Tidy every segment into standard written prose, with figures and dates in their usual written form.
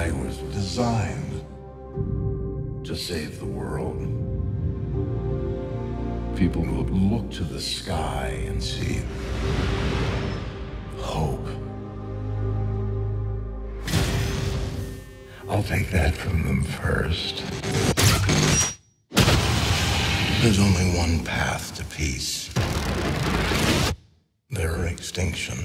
sky was designed to save the world. People will look to the sky and see hope. I'll take that from them first. There's only one path to peace. Their extinction.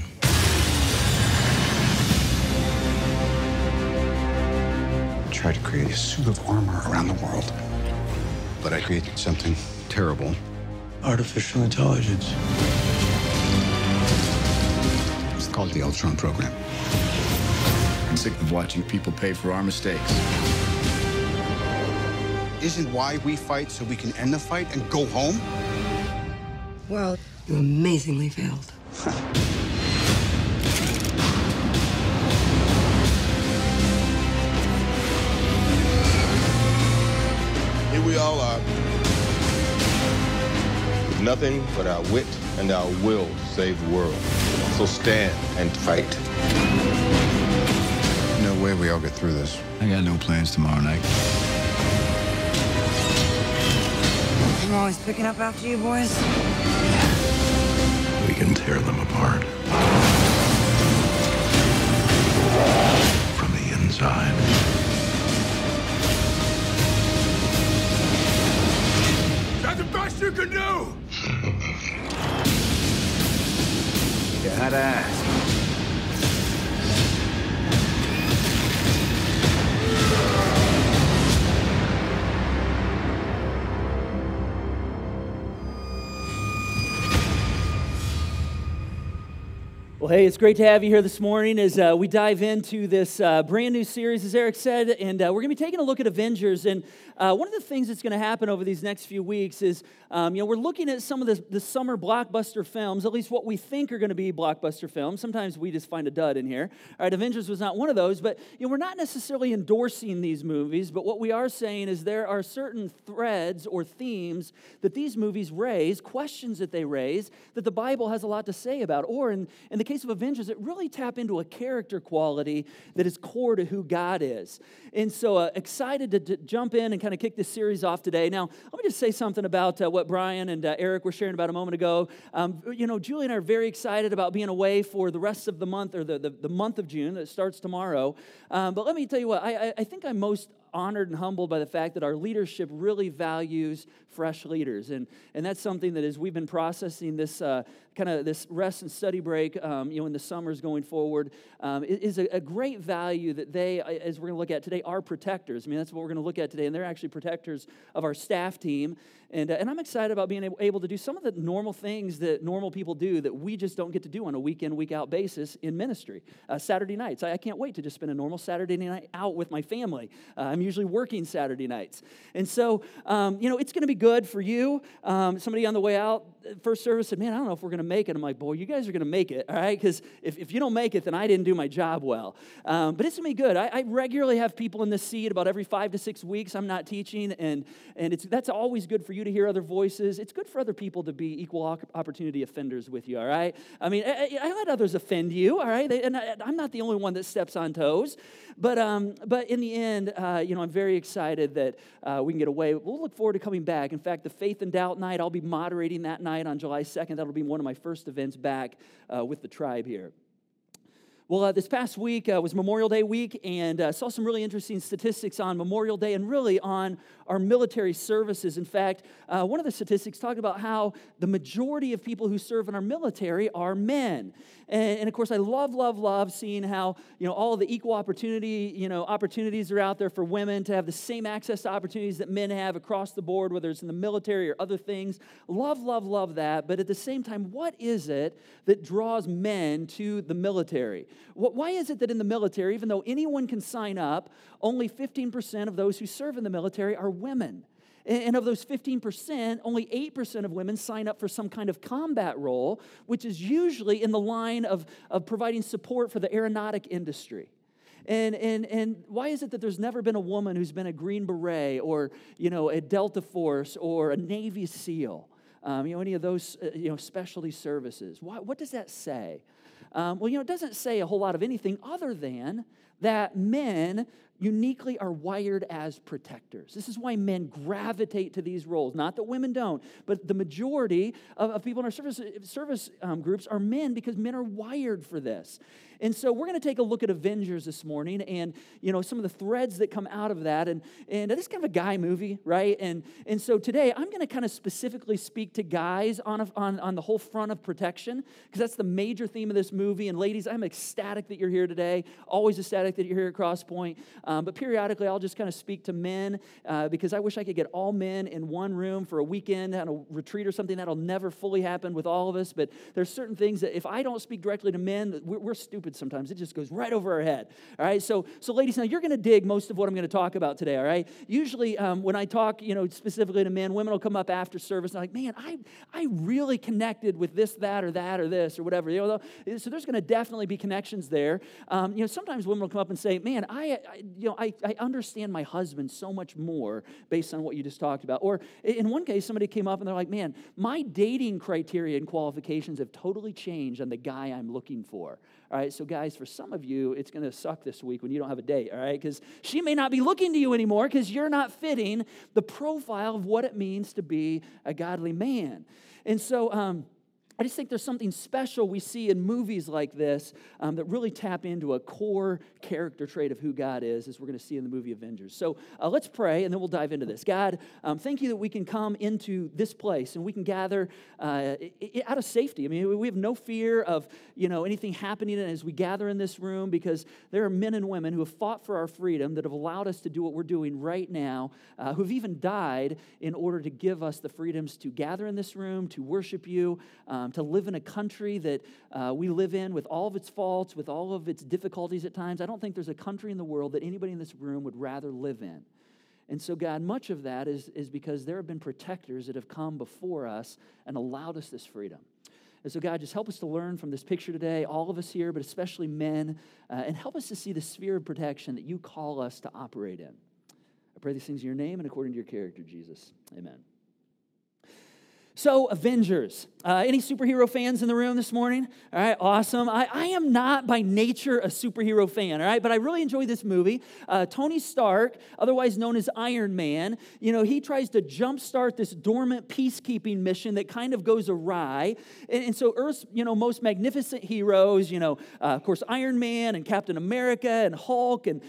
I tried to create a suit of armor around the world, but I created something terrible. Artificial intelligence. It's called the Ultron program. I'm sick of watching people pay for our mistakes. Isn't why we fight so we can end the fight and go home? Well, you amazingly failed. Here we all are, with nothing but our wit and our will to save the world. So stand and fight. No way we all get through this. I got no plans tomorrow night. I'm always picking up after you boys. We can tear them apart. From the inside. That's the best you can do! You had to ask. Well, hey, it's great to have you here this morning as we dive into this brand new series, as Eric said, and we're going to be taking a look at Avengers. And one of the things that's going to happen over these next few weeks is, we're looking at some of the summer blockbuster films, at least what we think are going to be blockbuster films. Sometimes we just find a dud in here. All right, Avengers was not one of those, but we're not necessarily endorsing these movies, but what we are saying is there are certain threads or themes that these movies raise, questions that they raise, that the Bible has a lot to say about. Or in the case of Avengers, it really tap into a character quality that is core to who God is. And so excited to jump in and kind of kick this series off today. Now, let me just say something about what Brian and Eric were sharing about a moment ago. Julie and I are very excited about being away for the rest of the month, or the month of June that starts tomorrow. But let me tell you what, I think I'm most honored and humbled by the fact that our leadership really values fresh leaders. And that's something that as we've been processing this this rest and study break, in the summers going forward, is a great value that they, as we're going to look at today, are protectors. I mean, that's what we're going to look at today, and they're actually protectors of our staff team. And I'm excited about being able to do some of the normal things that normal people do that we just don't get to do on a week-in, week-out basis in ministry. Saturday nights, I can't wait to just spend a normal Saturday night out with my family. I'm usually working Saturday nights. And so, it's going to be good for you. Somebody on the way out, first service said, man, I don't know if we're going to make it. I'm like, boy, you guys are going to make it, all right? Because if you don't make it, then I didn't do my job well. But it's going to be good. I regularly have people in this seat about every 5 to 6 weeks. I'm not teaching, and that's always good for you to hear other voices. It's good for other people to be equal opportunity offenders with you, all right? I mean, I let others offend you, all right? I'm not the only one that steps on toes. But in the end, I'm very excited that we can get away. We'll look forward to coming back. In fact, the Faith and Doubt night, I'll be moderating that night on July 2nd. That'll be one of my first events back with the tribe here. Well, this past week was Memorial Day week, and saw some really interesting statistics on Memorial Day and really on our military services. In fact, one of the statistics talked about how the majority of people who serve in our military are men. And of course, I love seeing how, all of the equal opportunity, opportunities are out there for women to have the same access to opportunities that men have across the board, whether it's in the military or other things. Love that. But at the same time, what is it that draws men to the military? Why is it that in the military, even though anyone can sign up, only 15% of those who serve in the military are women? And of those 15%, only 8% of women sign up for some kind of combat role, which is usually in the line of providing support for the aeronautic industry. And why is it that there's never been a woman who's been a Green Beret or, a Delta Force or a Navy SEAL? Any of those, specialty services? What does that say? Well, it doesn't say a whole lot of anything other than that men uniquely are wired as protectors. This is why men gravitate to these roles. Not that women don't, but the majority of people in our service groups are men because men are wired for this. And so we're going to take a look at Avengers this morning and, some of the threads that come out of that. And it's kind of a guy movie, right? And so today I'm going to kind of specifically speak to guys on the whole front of protection because that's the major theme of this movie. And ladies, I'm ecstatic that you're here today. Always ecstatic that you're here at Cross Point. But periodically I'll just kind of speak to men because I wish I could get all men in one room for a weekend on a retreat or something. That'll never fully happen with all of us. But there's certain things that if I don't speak directly to men, we're stupid sometimes. It just goes right over our head. All right, so ladies, now you're going to dig most of what I'm going to talk about today, all right? Usually when I talk, specifically to men, women will come up after service and they're like, man, I really connected with this, that, or this, or whatever. So there's going to definitely be connections there. Sometimes women will come up and say, man, I understand my husband so much more based on what you just talked about. Or in one case, somebody came up and they're like, man, my dating criteria and qualifications have totally changed on the guy I'm looking for. All right, so guys, for some of you, it's going to suck this week when you don't have a date, all right? Because she may not be looking to you anymore because you're not fitting the profile of what it means to be a godly man. And so I just think there's something special we see in movies like this that really tap into a core character trait of who God is, as we're going to see in the movie Avengers. So let's pray, and then we'll dive into this. God, thank you that we can come into this place, and we can gather out of safety. I mean, we have no fear of, anything happening as we gather in this room, because there are men and women who have fought for our freedom, that have allowed us to do what we're doing right now, who have even died in order to give us the freedoms to gather in this room, to worship you, to live in a country that we live in with all of its faults, with all of its difficulties at times. I don't think there's a country in the world that anybody in this room would rather live in. And so, God, much of that is because there have been protectors that have come before us and allowed us this freedom. And so, God, just help us to learn from this picture today, all of us here, but especially men, and help us to see the sphere of protection that you call us to operate in. I pray these things in your name and according to your character, Jesus. Amen. So, Avengers. Any superhero fans in the room this morning? All right, awesome. I am not by nature a superhero fan, all right, but I really enjoy this movie. Tony Stark, otherwise known as Iron Man, he tries to jumpstart this dormant peacekeeping mission that kind of goes awry. And so Earth's, most magnificent heroes, of course, Iron Man and Captain America and Hulk and,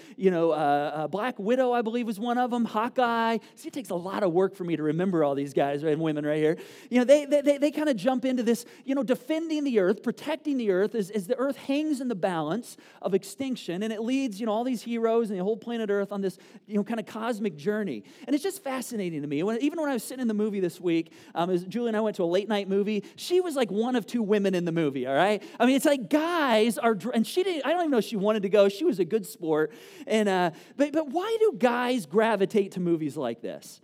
Black Widow, I believe, was one of them, Hawkeye. See, it takes a lot of work for me to remember all these guys and women right here. They kind of jump into this, defending the earth, protecting the earth as the earth hangs in the balance of extinction, and it leads, all these heroes and the whole planet Earth on this, kind of cosmic journey. And it's just fascinating to me. Even when I was sitting in the movie this week, as Julie and I went to a late night movie, she was like one of two women in the movie, all right? I mean, it's like guys are, and she didn't, I don't even know if she wanted to go. She was a good sport. And, but why do guys gravitate to movies like this?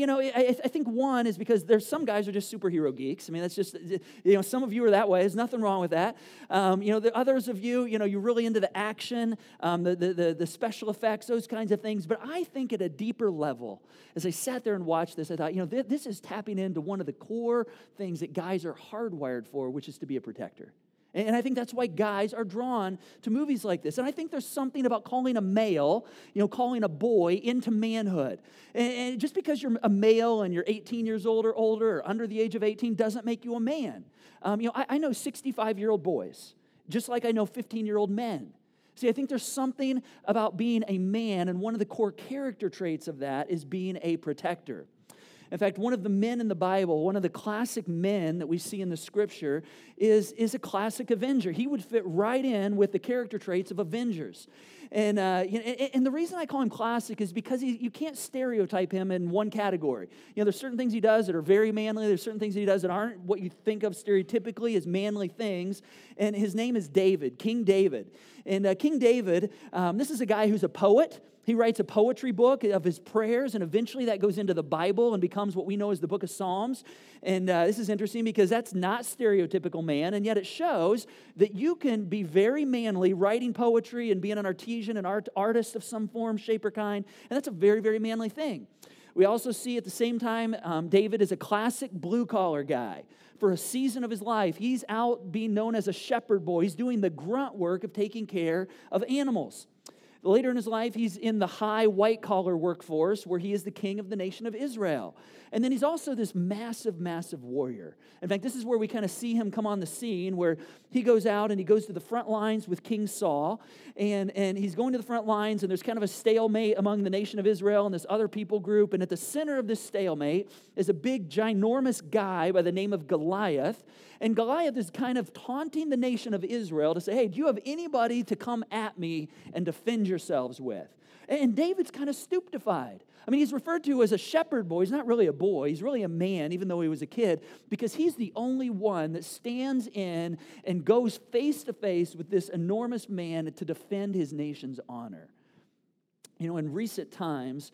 I think one is because there's some guys who are just superhero geeks. I mean, that's just, some of you are that way. There's nothing wrong with that. The others of you, you're really into the action, the special effects, those kinds of things. But I think at a deeper level, as I sat there and watched this, I thought, this is tapping into one of the core things that guys are hardwired for, which is to be a protector. And I think that's why guys are drawn to movies like this. And I think there's something about calling a male, calling a boy into manhood. And just because you're a male and you're 18 years old or older or under the age of 18 doesn't make you a man. I know 65-year-old boys, just like I know 15-year-old men. See, I think there's something about being a man, and one of the core character traits of that is being a protector. In fact, one of the men in the Bible, one of the classic men that we see in the Scripture is a classic Avenger. He would fit right in with the character traits of Avengers. And the reason I call him classic is because you can't stereotype him in one category. There's certain things he does that are very manly. There's certain things he does that aren't what you think of stereotypically as manly things. And his name is David, King David. And King David, this is a guy who's a poet. He writes a poetry book of his prayers, and eventually that goes into the Bible and becomes what we know as the book of Psalms. And this is interesting because that's not stereotypical man, and yet it shows that you can be very manly writing poetry and being an artisan, an artist of some form, shape, or kind, and that's a very, very manly thing. We also see at the same time, David is a classic blue-collar guy. for a season of his life, he's out being known as a shepherd boy. He's doing the grunt work of taking care of animals. Later in his life, he's in the high white-collar workforce where he is the king of the nation of Israel. And then he's also this massive, massive warrior. In fact, this is where we kind of see him come on the scene, where he goes out and he goes to the front lines with King Saul. And he's going to the front lines, and there's kind of a stalemate among the nation of Israel and this other people group. And at the center of this stalemate is a big, ginormous guy by the name of Goliath. And Goliath is kind of taunting the nation of Israel to say, hey, do you have anybody to come at me and defend yourselves with? And David's kind of stupefied. I mean, he's referred to as a shepherd boy. He's not really a boy. He's really a man, even though he was a kid, because he's the only one that stands in and goes face to face with this enormous man to defend his nation's honor. You know, in recent times,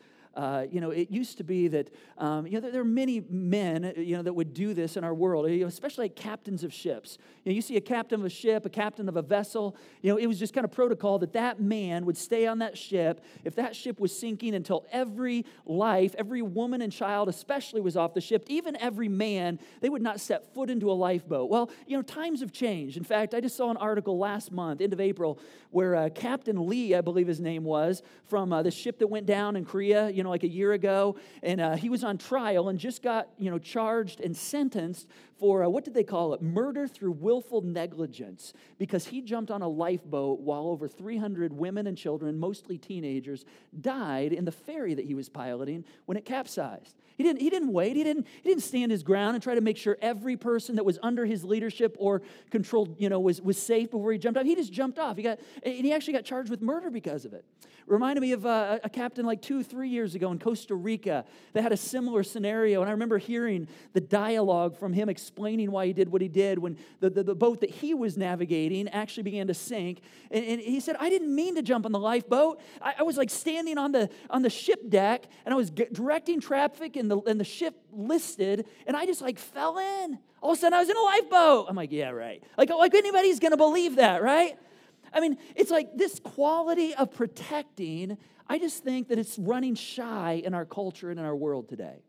it used to be that, there are many men, that would do this in our world, especially like captains of ships. You see a captain of a ship, a captain of a vessel, it was just kind of protocol that man would stay on that ship if that ship was sinking until every life, every woman and child especially was off the ship, even every man, they would not set foot into a lifeboat. Well, times have changed. In fact, I just saw an article last month, end of April, where Captain Lee, I believe his name was, from the ship that went down in Korea, like a year ago, and he was on trial and just got, charged and sentenced for, what did they call it? Murder through willful negligence, because he jumped on a lifeboat while over 300 women and children, mostly teenagers, died in the ferry that he was piloting when it capsized. He didn't wait. He didn't stand his ground and try to make sure every person that was under his leadership or controlled, was safe before he jumped off. He just jumped off. He actually got charged with murder because of it. Reminded me of a captain like 2-3 years ago in Costa Rica that had a similar scenario. And I remember hearing the dialogue from him explaining why he did what he did when the boat that he was navigating actually began to sink. And he said, I didn't mean to jump on the lifeboat. I was like standing on the ship deck, and I was directing traffic, and the ship listed, and I just like fell in. All of a sudden I was in a lifeboat. I'm like, yeah, right. Like anybody's going to believe that, right? I mean, it's like this quality of protecting, I just think that it's running shy in our culture and in our world today.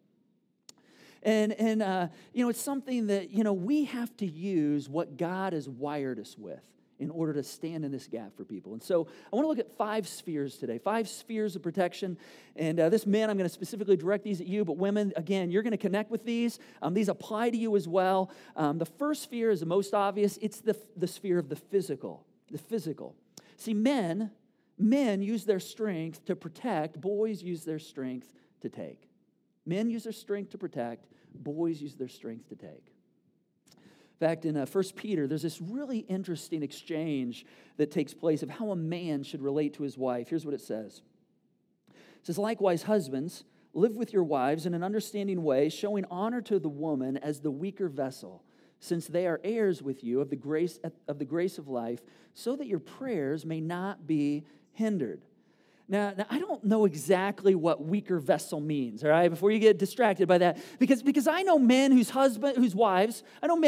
And it's something that, we have to use what God has wired us with in order to stand in this gap for people. And so I want to look at 5 spheres today, 5 spheres of protection. And this men, I'm going to specifically direct these at you, but women, again, you're going to connect with these. These apply to you as well. The first sphere is the most obvious. It's the sphere of the physical. The physical. See, men use their strength to protect. Boys use their strength to take. Men use their strength to protect. Boys use their strength to take. In fact, in 1 Peter, there's this really interesting exchange that takes place of how a man should relate to his wife. Here's what it says. It says, likewise, husbands, live with your wives in an understanding way, showing honor to the woman as the weaker vessel, since they are heirs with you of the grace of life, so that your prayers may not be hindered. Now, I don't know exactly what weaker vessel means, all right, before you get distracted by that, because I know men whose wives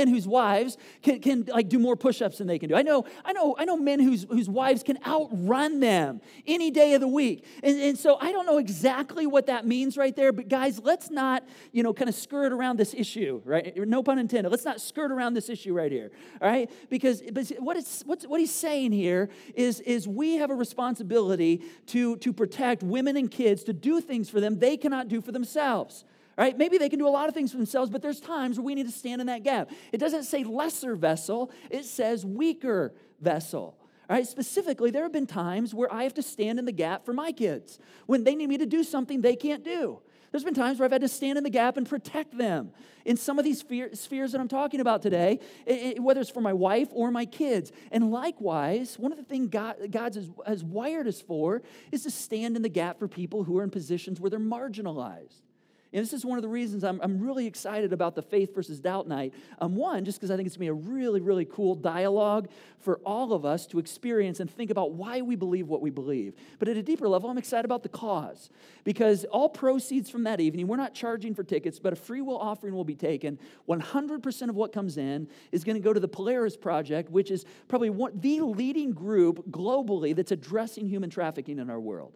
can like do more push-ups than they can do. I know men whose wives can outrun them any day of the week. And so I don't know exactly what that means right there, but guys, let's not, kind of skirt around this issue, right? No pun intended. Let's not skirt around this issue right here, all right? Because what he's saying here is we have a responsibility to protect women and kids, to do things for them they cannot do for themselves. Right? Maybe they can do a lot of things for themselves, but there's times where we need to stand in that gap. It doesn't say lesser vessel, it says weaker vessel. All right? Specifically, there have been times where I have to stand in the gap for my kids when they need me to do something they can't do. There's been times where I've had to stand in the gap and protect them in some of these spheres that I'm talking about today, whether it's for my wife or my kids. And likewise, one of the things God has wired us for is to stand in the gap for people who are in positions where they're marginalized. And this is one of the reasons I'm really excited about the Faith versus Doubt night. One, just because I think it's going to be a really, really cool dialogue for all of us to experience and think about why we believe what we believe. But at a deeper level, I'm excited about the cause. Because all proceeds from that evening, we're not charging for tickets, but a free will offering will be taken. 100% of what comes in is going to go to the Polaris Project, which is probably the leading group globally that's addressing human trafficking in our world.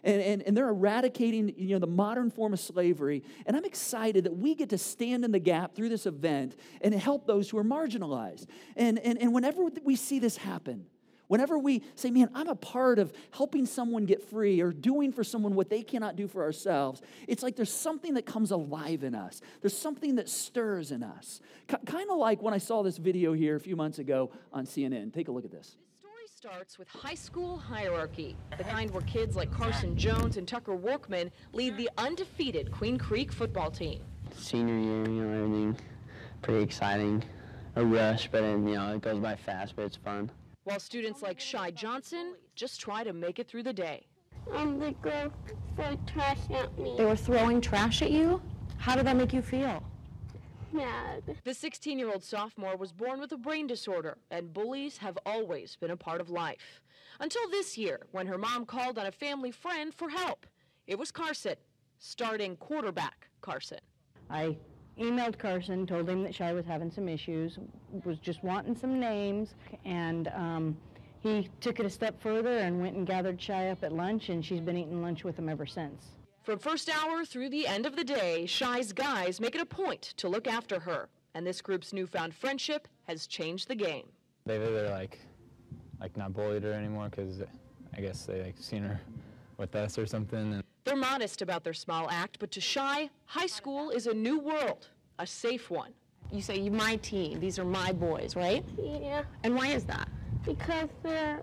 and they're eradicating, the modern form of slavery. And I'm excited that we get to stand in the gap through this event and help those who are marginalized. And whenever we see this happen, whenever we say, man, I'm a part of helping someone get free or doing for someone what they cannot do for ourselves, it's like there's something that comes alive in us. There's something that stirs in us. Kind of like when I saw this video here a few months ago on CNN. Take a look at this. This story starts with high school hierarchy, the kind where kids like Carson Jones and Tucker Workman lead the undefeated Queen Creek football team. Senior year, everything pretty exciting. A rush, but then, it goes by fast, but it's fun. While students like Shy Johnson just try to make it through the day. The girl threw trash at me. They were throwing trash at you? How did that make you feel? Mad. The 16-year-old sophomore was born with a brain disorder, and bullies have always been a part of life. Until this year, when her mom called on a family friend for help. It was Carson, starting quarterback Carson. I emailed Carson, told him that Shy was having some issues, was just wanting some names, and he took it a step further and went and gathered Shy up at lunch, and she's been eating lunch with him ever since. From first hour through the end of the day, Shy's guys make it a point to look after her, and this group's newfound friendship has changed the game. They've either like not bullied her anymore because I guess they seen her with us or something. They're modest about their small act, but to Shy, high school is a new world, a safe one. You say, my team, these are my boys, right? Yeah. And why is that? Because they're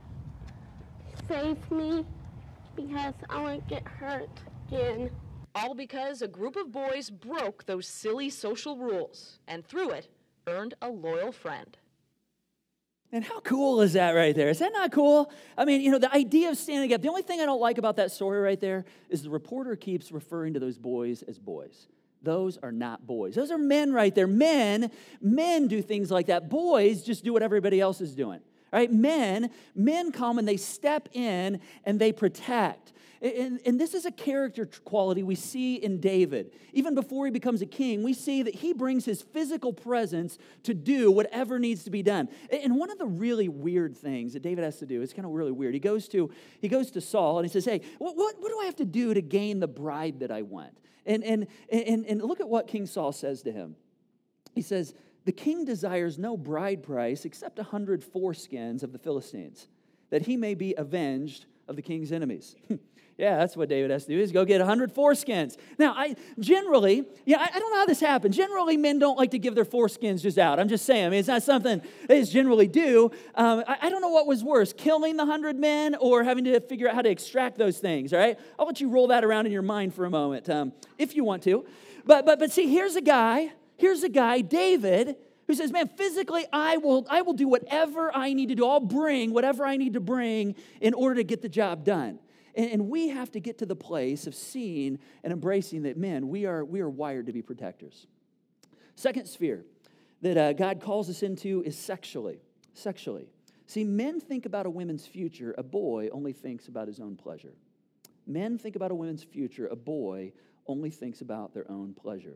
save me, because I won't get hurt again. All because a group of boys broke those silly social rules, and through it, earned a loyal friend. And how cool is that right there? Is that not cool? I mean, the idea of standing up. The only thing I don't like about that story right there is the reporter keeps referring to those boys as boys. Those are not boys. Those are men right there. Men do things like that. Boys just do what everybody else is doing. Right? Men come and they step in and they protect. And this is a character quality we see in David. Even before he becomes a king, we see that he brings his physical presence to do whatever needs to be done. And one of the really weird things that David has to do is kind of really weird. He goes to Saul and he says, hey, what do I have to do to gain the bride that I want? And look at what King Saul says to him. He says, the king desires no bride price except 100 foreskins of the Philistines, that he may be avenged of the king's enemies. Yeah, that's what David has to do, is go get 100 foreskins. Now, I don't know how this happens. Generally, men don't like to give their foreskins just out. I'm just saying. I mean, it's not something they generally do. I don't know what was worse, killing the 100 men or having to figure out how to extract those things, all right? I'll let you roll that around in your mind for a moment, if you want to. But see, here's a guy, David, who says, man, physically, I will do whatever I need to do. I'll bring whatever I need to bring in order to get the job done. And we have to get to the place of seeing and embracing that, man, we are wired to be protectors. Second sphere that God calls us into is sexually. See, men think about a woman's future. A boy only thinks about his own pleasure. Men think about a woman's future. A boy only thinks about their own pleasure.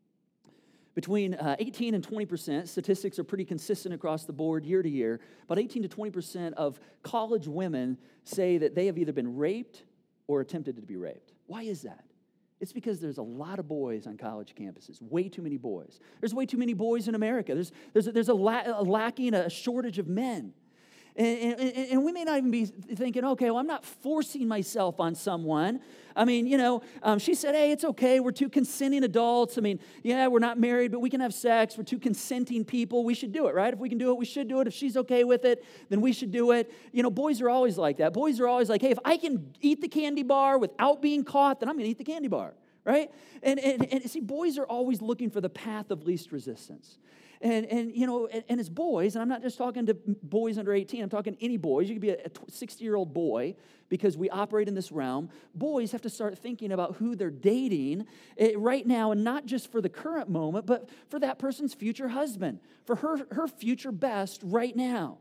Between 18 and 20%, statistics are pretty consistent across the board year to year, but 18 to 20% of college women say that they have either been raped or attempted to be raped. Why is that? It's because there's a lot of boys on college campuses, way too many boys. There's way too many boys in America. There's a shortage of men. And we may not even be thinking, okay, well, I'm not forcing myself on someone. I mean, she said, hey, it's okay. We're two consenting adults. I mean, yeah, we're not married, but we can have sex. We're two consenting people. We should do it, right? If we can do it, we should do it. If she's okay with it, then we should do it. Boys are always like that. Boys are always like, hey, if I can eat the candy bar without being caught, then I'm going to eat the candy bar, right? And see, boys are always looking for the path of least resistance. And as boys, and I'm not just talking to boys under 18, I'm talking any boys. You could be a 60-year-old boy because we operate in this realm. Boys have to start thinking about who they're dating right now, and not just for the current moment, but for that person's future husband, for her future best right now.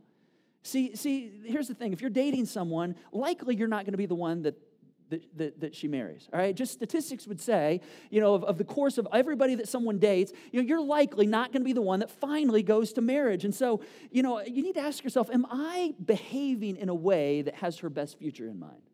See, here's the thing. If you're dating someone, likely you're not going to be the one that she marries, all right? Just statistics would say, of the course of everybody that someone dates, you're likely not going to be the one that finally goes to marriage. And so, you need to ask yourself, am I behaving in a way that has her best future in mind?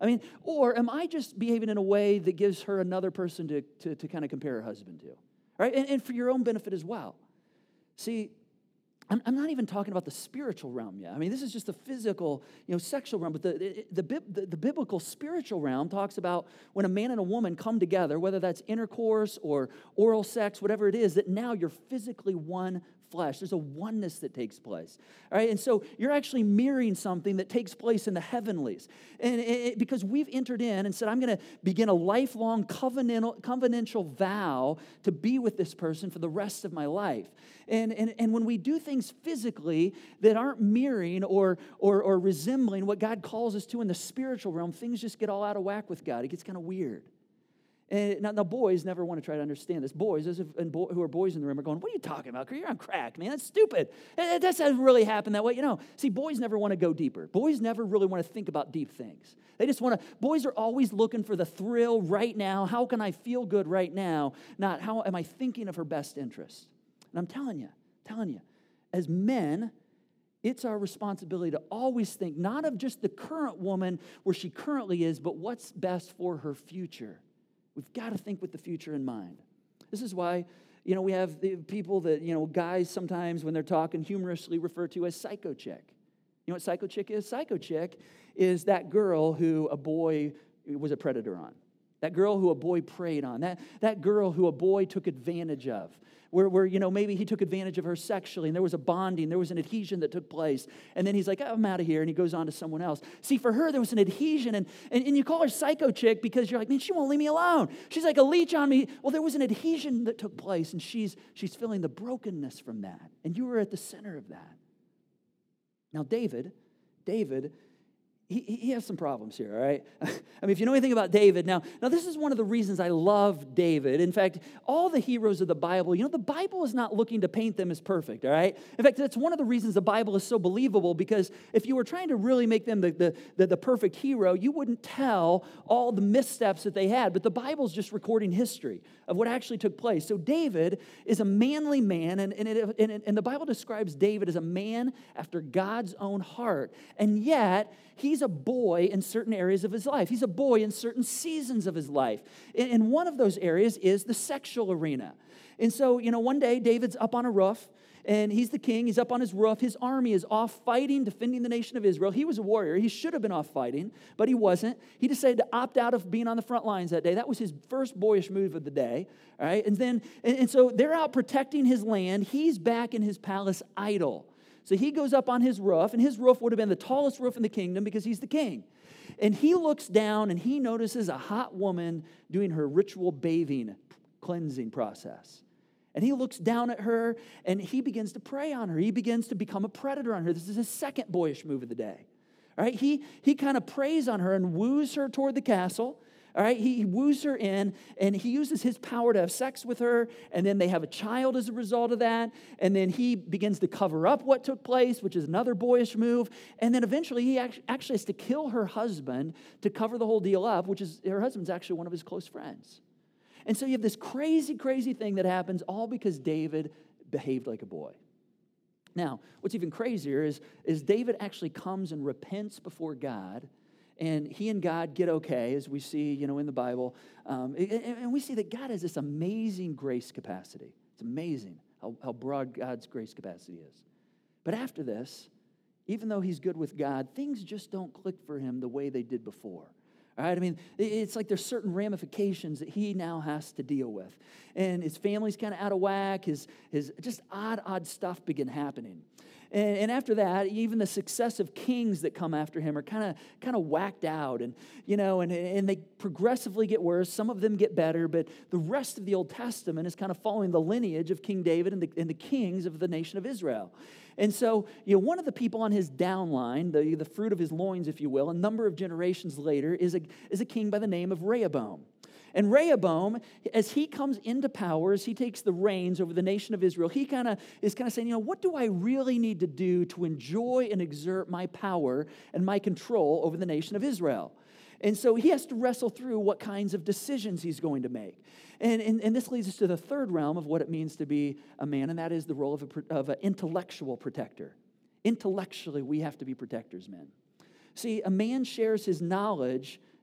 I mean, or am I just behaving in a way that gives her another person to kind of compare her husband to? Right? And for your own benefit as well. See, I'm not even talking about the spiritual realm yet. I mean, this is just the physical, sexual realm. But the biblical spiritual realm talks about when a man and a woman come together, whether that's intercourse or oral sex, whatever it is, that now you're physically one flesh. There's a oneness that takes place. All right, and so you're actually mirroring something that takes place in the heavenlies. And because we've entered in and said, I'm going to begin a lifelong covenantal vow to be with this person for the rest of my life. And when we do things physically that aren't mirroring or resembling what God calls us to in the spiritual realm, things just get all out of whack with God. It gets kind of weird. And now boys never want to try to understand this. Boys, who are boys in the room, are going, what are you talking about? You're on crack, man. That's stupid. That doesn't really happen that way. See, boys never want to go deeper. Boys never really want to think about deep things. They just want to, boys are always looking for the thrill right now. How can I feel good right now? Not how am I thinking of her best interest? And I'm telling you, as men, it's our responsibility to always think not of just the current woman where she currently is, but what's best for her future. We've got to think with the future in mind. This is why, we have the people that, guys sometimes when they're talking humorously refer to as psycho chick. You know what psycho chick is? Psycho chick is that girl who a boy was a predator on. That girl who a boy preyed on. That girl who a boy took advantage of. Where maybe he took advantage of her sexually, and there was a bonding, there was an adhesion that took place, and then he's like, I'm out of here, and he goes on to someone else. See, for her, there was an adhesion, and you call her psycho chick because you're like, man, she won't leave me alone. She's like a leech on me. Well, there was an adhesion that took place, and she's feeling the brokenness from that, and you were at the center of that. Now, David, he has some problems here, all right? I mean, if you know anything about David, now this is one of the reasons I love David. In fact, all the heroes of the Bible, the Bible is not looking to paint them as perfect, all right? In fact, that's one of the reasons the Bible is so believable, because if you were trying to really make them the perfect hero, you wouldn't tell all the missteps that they had, but the Bible's just recording history of what actually took place. So David is a manly man, and the Bible describes David as a man after God's own heart, and yet he's a boy in certain areas of his life. He's a boy in certain seasons of his life. And one of those areas is the sexual arena. And so, one day David's up on a roof, and he's the king. He's up on his roof. His army is off fighting, defending the nation of Israel. He was a warrior. He should have been off fighting, but he wasn't. He decided to opt out of being on the front lines that day. That was his first boyish move of the day. All right, and so they're out protecting his land. He's back in his palace idle. So he goes up on his roof, and his roof would have been the tallest roof in the kingdom because he's the king. And he looks down, and he notices a hot woman doing her ritual bathing, cleansing process. And he looks down at her, and he begins to prey on her. He begins to become a predator on her. This is his second boyish move of the day. All right, he kind of preys on her and woos her toward the castle. All right, he woos her in, and he uses his power to have sex with her, and then they have a child as a result of that, and then he begins to cover up what took place, which is another boyish move, and then eventually he actually has to kill her husband to cover the whole deal up, which is, her husband's actually one of his close friends. And so you have this crazy, crazy thing that happens all because David behaved like a boy. Now, what's even crazier is David actually comes and repents before God, and he and God get okay, as we see, in the Bible. And we see that God has this amazing grace capacity. It's amazing how broad God's grace capacity is. But after this, even though he's good with God, things just don't click for him the way they did before. All right, I mean, it's like there's certain ramifications that he now has to deal with. And his family's kind of out of whack. His just odd stuff begin happening. And after that, even the successive kings that come after him are kind of whacked out, and they progressively get worse. Some of them get better, but the rest of the Old Testament is kind of following the lineage of King David and the kings of the nation of Israel. And so, one of the people on his downline, the fruit of his loins, if you will, a number of generations later, is a king by the name of Rehoboam. And Rehoboam, as he comes into power, as he takes the reins over the nation of Israel, he is saying, what do I really need to do to enjoy and exert my power and my control over the nation of Israel? And so he has to wrestle through what kinds of decisions he's going to make. And this leads us to the third realm of what it means to be a man, and that is the role of an intellectual protector. Intellectually, we have to be protectors, men. See, a man shares his knowledge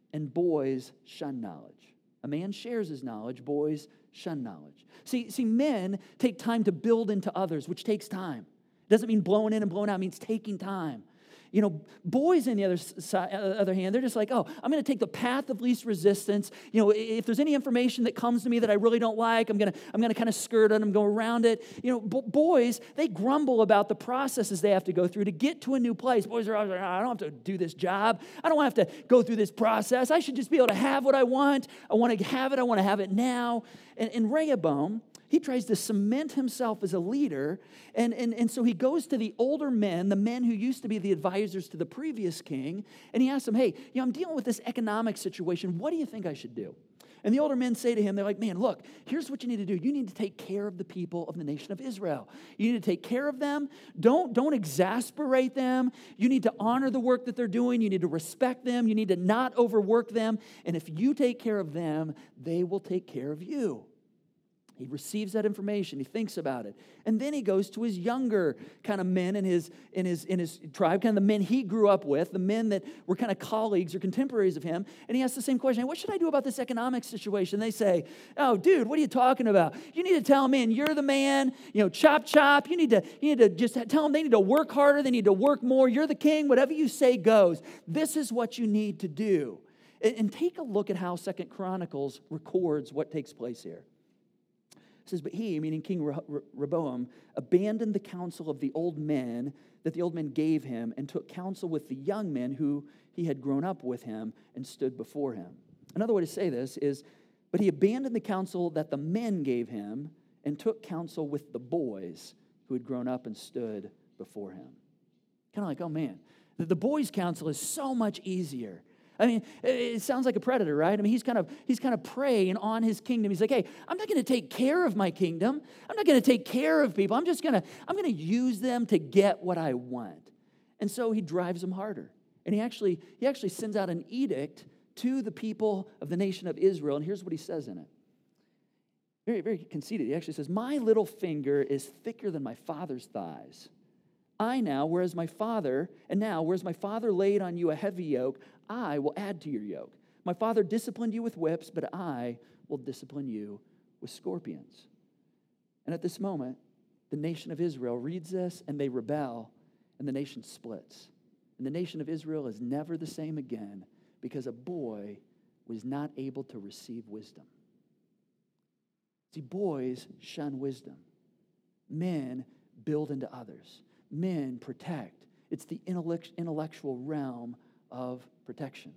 and boys shun knowledge. A man shares his knowledge, boys shun knowledge. See, men take time to build into others, which takes time. It doesn't mean blowing in and blowing out, it means taking time. You know, boys on the other hand, they're just like, oh, I'm going to take the path of least resistance. You know, if there's any information that comes to me that I really don't like, I'm going to kind of skirt it and go around it. You know, boys, they grumble about the processes they have to go through to get to a new place. Boys are always like, I don't have to do this job. I don't have to go through this process. I should just be able to have what I want. I want to have it. I want to have it now. And Rehoboam, he tries to cement himself as a leader, and so he goes to the older men, the men who used to be the advisors to the previous king, and he asks them, hey, I'm dealing with this economic situation. What do you think I should do? And the older men say to him, they're like, man, look, here's what you need to do. You need to take care of the people of the nation of Israel. You need to take care of them. Don't exasperate them. You need to honor the work that they're doing. You need to respect them. You need to not overwork them. And if you take care of them, they will take care of you. He receives that information. He thinks about it. And then he goes to his younger kind of men in his tribe, kind of the men he grew up with, the men that were kind of colleagues or contemporaries of him. And he asks the same question, hey, what should I do about this economic situation? They say, oh, dude, what are you talking about? You need to tell them, man, you're the man, chop, chop. You need to just tell them they need to work harder. They need to work more. You're the king. Whatever you say goes. This is what you need to do. And take a look at how 2 Chronicles records what takes place here. It says, but he, meaning King Rehoboam, abandoned the counsel of the old men that the old men gave him and took counsel with the young men who he had grown up with him and stood before him. Another way to say this is, but he abandoned the counsel that the men gave him and took counsel with the boys who had grown up and stood before him. Kind of like, oh man, the boys' counsel is so much easier. I mean, it sounds like a predator, right? I mean, he's kind of preying on his kingdom. He's like, hey, I'm not going to take care of my kingdom. I'm not going to take care of people. I'm going to use them to get what I want. And so he drives them harder. And he actually sends out an edict to the people of the nation of Israel. And here's what he says in it. Very, very conceited. He actually says, my little finger is thicker than my father's thighs. Whereas my father laid on you a heavy yoke, I will add to your yoke. My father disciplined you with whips, but I will discipline you with scorpions. And at this moment, the nation of Israel reads this, and they rebel, and the nation splits. And the nation of Israel is never the same again because a boy was not able to receive wisdom. See, boys shun wisdom. Men build into others. Men protect. It's the intellectual realm of protection.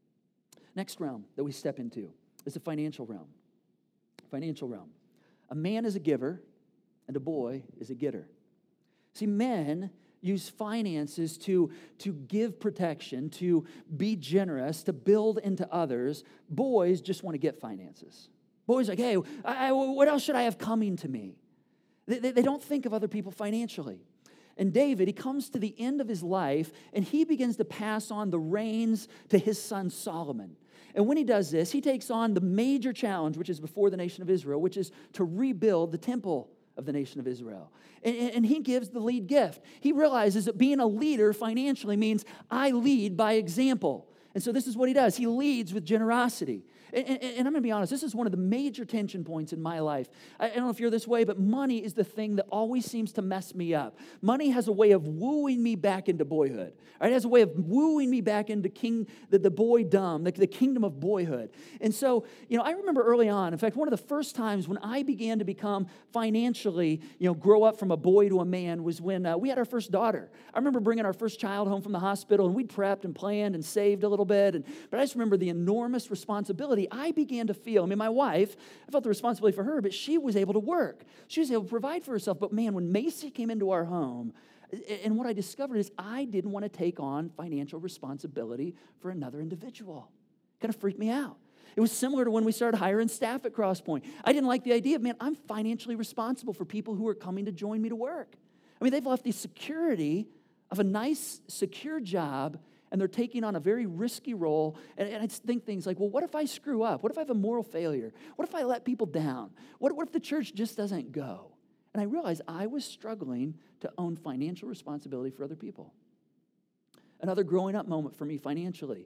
Next realm that we step into is the financial realm. Financial realm. A man is a giver, and a boy is a getter. See, men use finances to give protection, to be generous, to build into others. Boys just want to get finances. Boys are like, hey, what else should I have coming to me? They don't think of other people financially. And David, he comes to the end of his life, and he begins to pass on the reins to his son Solomon. And when he does this, he takes on the major challenge, which is before the nation of Israel, which is to rebuild the temple of the nation of Israel. And he gives the lead gift. He realizes that being a leader financially means I lead by example. And so this is what he does. He leads with generosity. And I'm going to be honest, this is one of the major tension points in my life. I don't know if you're this way, but money is the thing that always seems to mess me up. Money has a way of wooing me back into boyhood. Right? It has a way of wooing me back into the boydom, the kingdom of boyhood. And so, I remember early on, in fact, one of the first times when I began to become financially, grow up from a boy to a man was when we had our first daughter. I remember bringing our first child home from the hospital, and we'd prepped and planned and saved a little bit. But I just remember the enormous responsibility I began to feel. I mean, my wife, I felt the responsibility for her, but she was able to work. She was able to provide for herself. But man, when Macy came into our home, and what I discovered is I didn't want to take on financial responsibility for another individual. It kind of freaked me out. It was similar to when we started hiring staff at Crosspoint. I didn't like the idea of, man, I'm financially responsible for people who are coming to join me to work. I mean, they've left the security of a nice, secure job, and they're taking on a very risky role. And I think things like, well, what if I screw up? What if I have a moral failure? What if I let people down? What if the church just doesn't go? And I realized I was struggling to own financial responsibility for other people. Another growing up moment for me financially.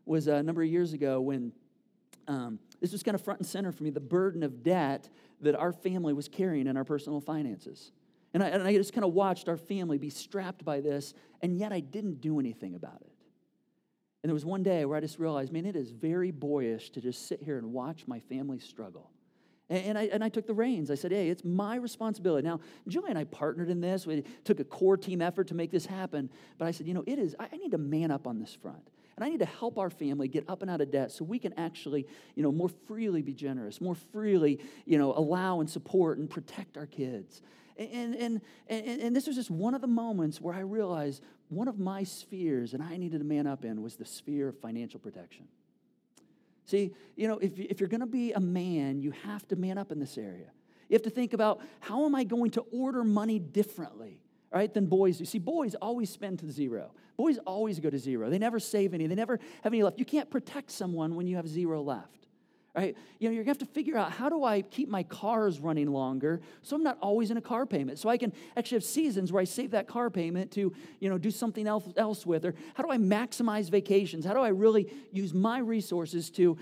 was a number of years ago when this was kind of front and center for me, the burden of debt that our family was carrying in our personal finances. And I just kind of watched our family be strapped by this, and yet I didn't do anything about it. And there was one day where I just realized, man, it is very boyish to just sit here and watch my family struggle. And I took the reins. I said, hey, it's my responsibility. Now, Julie and I partnered in this. We took a core team effort to make this happen. But I said, I need to man up on this front. And I need to help our family get up and out of debt so we can actually, more freely be generous, more freely, allow and support and protect our kids. And this was just one of the moments where I realized one of my spheres and I needed to man up in was the sphere of financial protection. See, if you're going to be a man, you have to man up in this area. You have to think about, how am I going to order money differently, right, than boys do? See, boys always spend to zero. Boys always go to zero. They never save any. They never have any left. You can't protect someone when you have zero left, right? You're going to have to figure out, how do I keep my cars running longer so I'm not always in a car payment? So I can actually have seasons where I save that car payment to, do something else with. Or how do I maximize vacations? How do I really use my resources to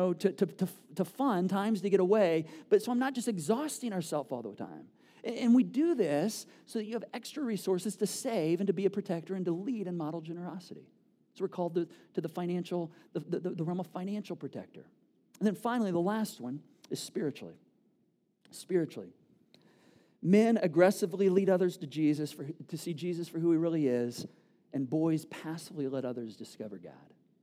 fund times to get away, but so I'm not just exhausting ourselves all the time? And we do this so that you have extra resources to save and to be a protector and to lead and model generosity. So we're called to the financial, the realm of financial protector. And then finally, the last one is spiritually. Spiritually. Men aggressively lead others to Jesus, to see Jesus for who he really is, and boys passively let others discover God.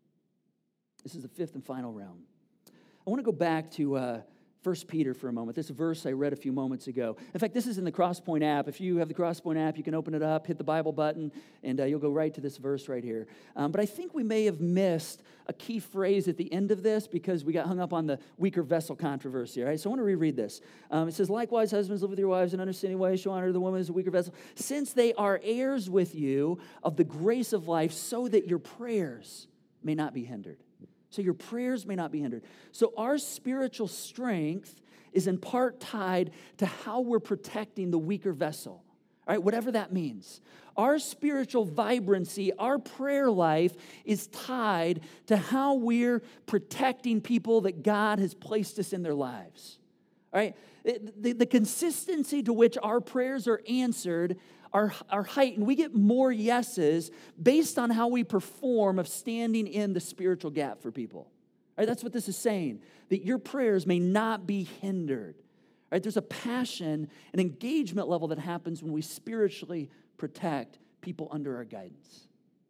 This is the fifth and final realm. I want to go back to 1 Peter for a moment. This verse I read a few moments ago. In fact, this is in the Crosspoint app. If you have the Crosspoint app, you can open it up, hit the Bible button, and you'll go right to this verse right here. But I think we may have missed a key phrase at the end of this because we got hung up on the weaker vessel controversy, right? So I want to reread this. It says, likewise, husbands, live with your wives in understanding ways, show honor to the woman as a weaker vessel, since they are heirs with you of the grace of life, so that your prayers may not be hindered. So your prayers may not be hindered. So our spiritual strength is in part tied to how we're protecting the weaker vessel, all right, whatever that means. Our spiritual vibrancy, our prayer life is tied to how we're protecting people that God has placed us in their lives, all right? The consistency to which our prayers are answered are heightened. We get more yeses based on how we perform of standing in the spiritual gap for people. All right, that's what this is saying, that your prayers may not be hindered. All right, there's a passion, an engagement level that happens when we spiritually protect people under our guidance.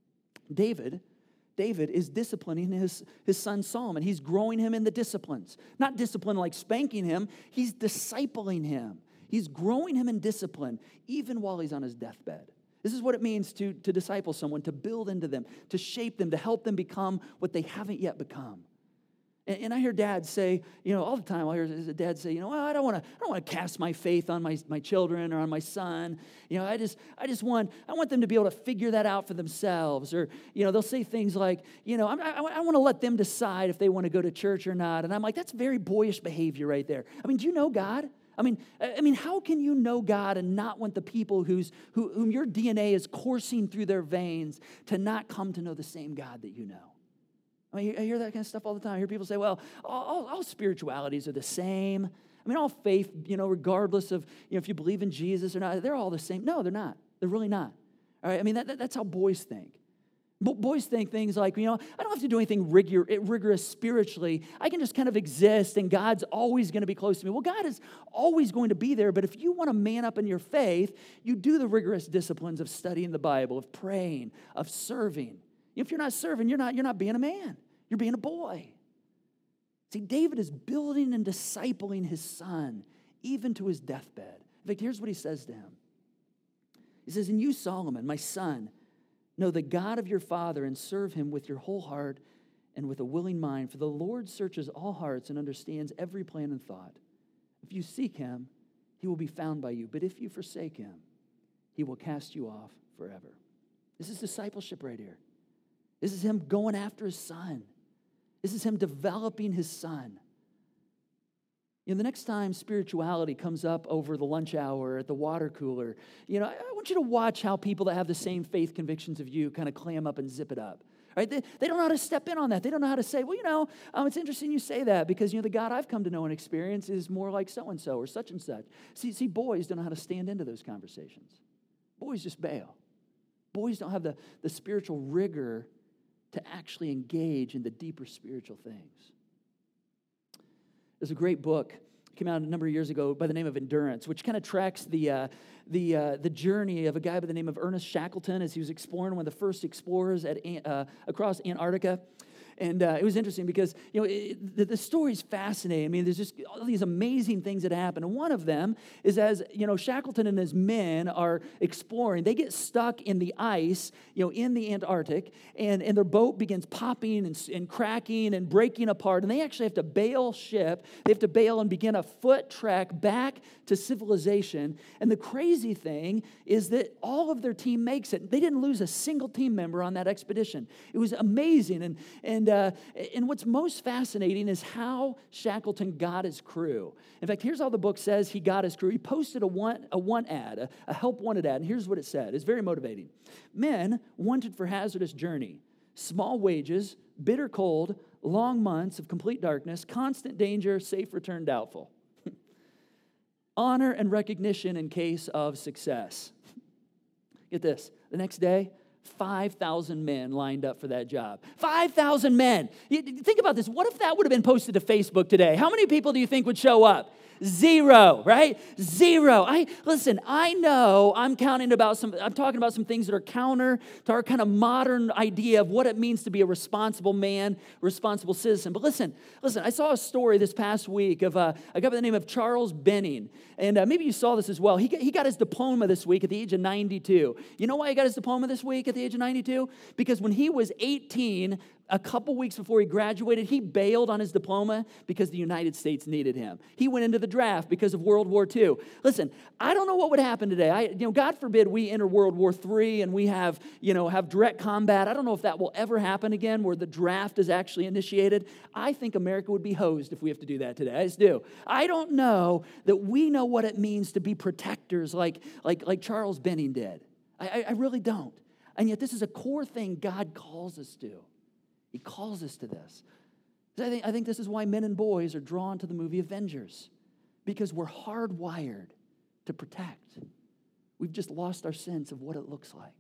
David is disciplining his son Solomon. He's growing him in the disciplines. Not discipline like spanking him, he's discipling him. He's growing him in discipline, even while he's on his deathbed. This is what it means to disciple someone, to build into them, to shape them, to help them become what they haven't yet become. And I hear dads say, all the time, I hear dads say, well, I don't want to cast my faith on my children or on my son. I want them to be able to figure that out for themselves. Or, they'll say things like, I want to let them decide if they want to go to church or not. And I'm like, that's very boyish behavior right there. I mean, do you know God? I mean, how can you know God and not want the people whom your DNA is coursing through their veins to not come to know the same God that you know? I mean, I hear that kind of stuff all the time. I hear people say, well, all spiritualities are the same. I mean, all faith, regardless of, if you believe in Jesus or not, they're all the same. No, they're not. They're really not. All right? I mean, that's how boys think. Boys think things like, I don't have to do anything rigorous spiritually. I can just kind of exist and God's always going to be close to me. Well, God is always going to be there, but if you want to man up in your faith, you do the rigorous disciplines of studying the Bible, of praying, of serving. If you're not serving, you're not being a man. You're being a boy. See, David is building and discipling his son, even to his deathbed. In fact, here's what he says to him. He says, and you, Solomon, my son, know the God of your father and serve him with your whole heart and with a willing mind. For the Lord searches all hearts and understands every plan and thought. If you seek him, he will be found by you. But if you forsake him, he will cast you off forever. This is discipleship right here. This is him going after his son. This is him developing his son. The next time spirituality comes up over the lunch hour at the water cooler, I want you to watch how people that have the same faith convictions of you kind of clam up and zip it up. Right? They don't know how to step in on that. They don't know how to say, well, it's interesting you say that because, the God I've come to know and experience is more like so-and-so or such and such. See, boys don't know how to stand into those conversations. Boys just bail. Boys don't have the spiritual rigor to actually engage in the deeper spiritual things. There's a great book came out a number of years ago by the name of Endurance, which kind of tracks the journey of a guy by the name of Ernest Shackleton as he was exploring one of the first explorers across Antarctica. And it was interesting because, the story's fascinating. I mean, there's just all these amazing things that happen. And one of them is as, Shackleton and his men are exploring, they get stuck in the ice, in the Antarctic, and their boat begins popping and cracking and breaking apart. And they actually have to bail ship. They have to bail and begin a foot trek back to civilization. And the crazy thing is that all of their team makes it. They didn't lose a single team member on that expedition. It was amazing. And what's most fascinating is how Shackleton got his crew. In fact, here's how the book says he got his crew. He posted a help wanted ad, and here's what it said. It's very motivating. Men wanted for hazardous journey, small wages, bitter cold, long months of complete darkness, constant danger, safe return doubtful. Honor and recognition in case of success. Get this, the next day, 5,000 men lined up for that job. 5,000 men. Think about this. What if that would have been posted to Facebook today? How many people do you think would show up? Zero, right? Zero. I know I'm talking about some things that are counter to our kind of modern idea of what it means to be a responsible man, responsible citizen. But listen, I saw a story this past week of a guy by the name of Charles Benning. And maybe you saw this as well. He got his diploma this week at the age of 92. You know why he got his diploma this week at the age of 92? Because when he was 18, a couple weeks before he graduated, he bailed on his diploma because the United States needed him. He went into the draft because of World War II. Listen, I don't know what would happen today. God forbid we enter World War III and we have direct combat. I don't know if that will ever happen again where the draft is actually initiated. I think America would be hosed if we have to do that today. I just do. I don't know that we know what it means to be protectors like Charles Benning did. I really don't. And yet this is a core thing God calls us to. He calls us to this. I think this is why men and boys are drawn to the movie Avengers, because we're hardwired to protect. We've just lost our sense of what it looks like.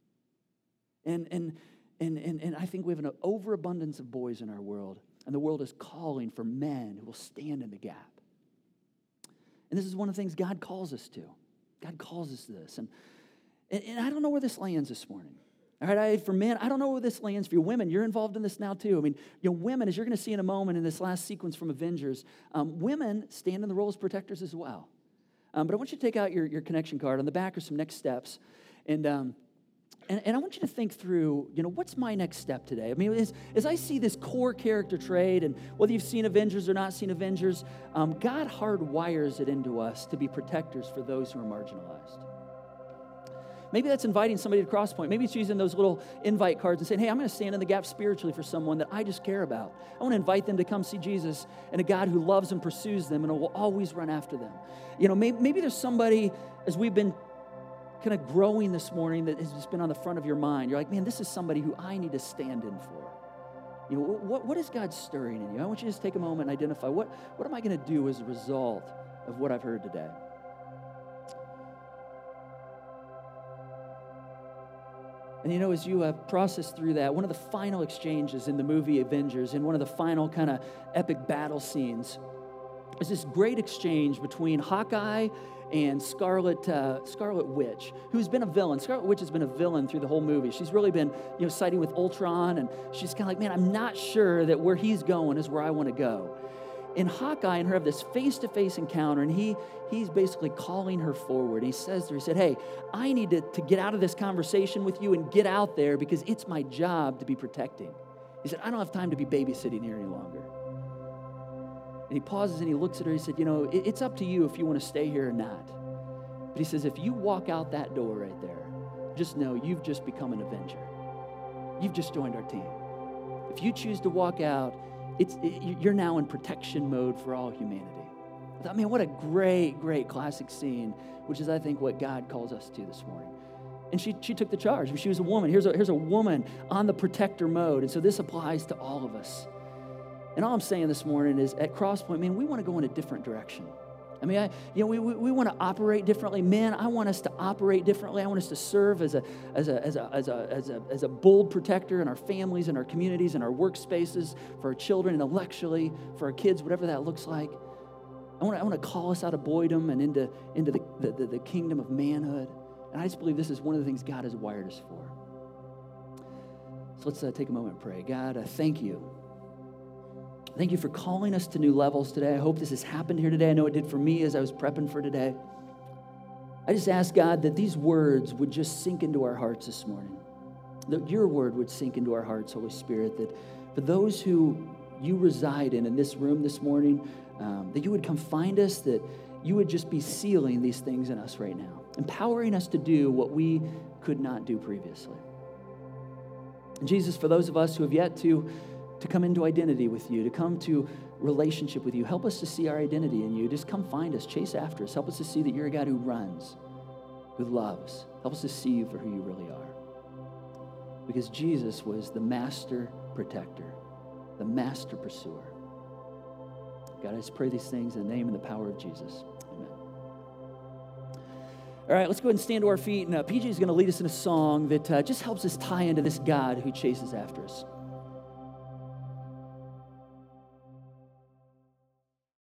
And I think we have an overabundance of boys in our world, and the world is calling for men who will stand in the gap. And this is one of the things God calls us to. God calls us to this. And I don't know where this lands this morning. All right, for men, I don't know where this lands for you. Women, you're involved in this now too. I mean, women, as you're going to see in a moment in this last sequence from Avengers, women stand in the role as protectors as well. But I want you to take out your connection card. On the back are some next steps. And I want you to think through, what's my next step today? I mean, as I see this core character trait, and whether you've seen Avengers or not seen Avengers, God hardwires it into us to be protectors for those who are marginalized. Maybe that's inviting somebody to Crosspoint. Maybe it's using those little invite cards and saying, hey, I'm going to stand in the gap spiritually for someone that I just care about. I want to invite them to come see Jesus and a God who loves and pursues them and will always run after them. Maybe there's somebody, as we've been kind of growing this morning, that has just been on the front of your mind. You're like, man, this is somebody who I need to stand in for. What is God stirring in you? I want you to just take a moment and identify, what am I going to do as a result of what I've heard today? And as you process through that, one of the final exchanges in the movie Avengers, in one of the final kind of epic battle scenes, is this great exchange between Hawkeye and Scarlet Witch, who's been a villain. Scarlet Witch has been a villain through the whole movie. She's really been, siding with Ultron, and she's kind of like, man, I'm not sure that where he's going is where I want to go. And Hawkeye and her have this face-to-face encounter, and he's basically calling her forward. He says to her, he said, hey, I need to get out of this conversation with you and get out there because it's my job to be protecting. He said, I don't have time to be babysitting here any longer. And he pauses and he looks at her. He said, it's up to you if you want to stay here or not. But he says, if you walk out that door right there, just know you've just become an Avenger. You've just joined our team. If you choose to walk out, you're now in protection mode for all humanity. I mean, what a great, great classic scene, which is, I think, what God calls us to this morning. And she took the charge. She was a woman. Here's a woman on the protector mode. And so this applies to all of us. And all I'm saying this morning is at Crosspoint, man, we want to go in a different direction. I mean, we want to operate differently. Men, I want us to operate differently. I want us to serve as a bold protector in our families, in our communities, in our workspaces, for our children, intellectually, for our kids, whatever that looks like. I want to call us out of boydom and into the kingdom of manhood. And I just believe this is one of the things God has wired us for. So let's take a moment and pray. God, thank you. Thank you for calling us to new levels today. I hope this has happened here today. I know it did for me as I was prepping for today. I just ask, God, that these words would just sink into our hearts this morning. That your word would sink into our hearts, Holy Spirit. That for those who you reside in this room this morning, that you would come find us, that you would just be sealing these things in us right now, empowering us to do what we could not do previously. And Jesus, for those of us who have yet to come into identity with you, to come to relationship with you, help us to see our identity in you. Just come find us, chase after us. Help us to see that you're a God who runs, who loves. Help us to see you for who you really are. Because Jesus was the master protector, the master pursuer. God, I just pray these things in the name and the power of Jesus. Amen. All right, let's go ahead and stand to our feet. And PJ is going to lead us in a song that just helps us tie into this God who chases after us.